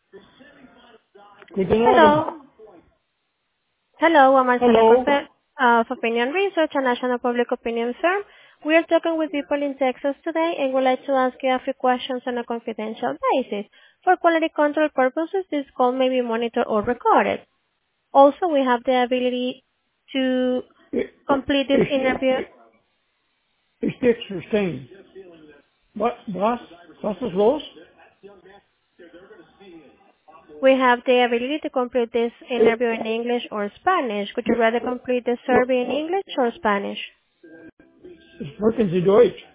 Guten Abend. Hello. Hello, I'm Marcela Hello. of Opinion Research, a national public opinion firm. We are talking with people in Texas today and would like to ask you a few questions on a confidential basis. For quality control purposes, this call may be monitored or recorded. Also, we have the ability to complete this interview. Ich stehe verstehen. Was ist los? We have the ability to complete this interview in English or Spanish. Would you rather complete the survey in English or Spanish? Sprechen Sie Deutsch?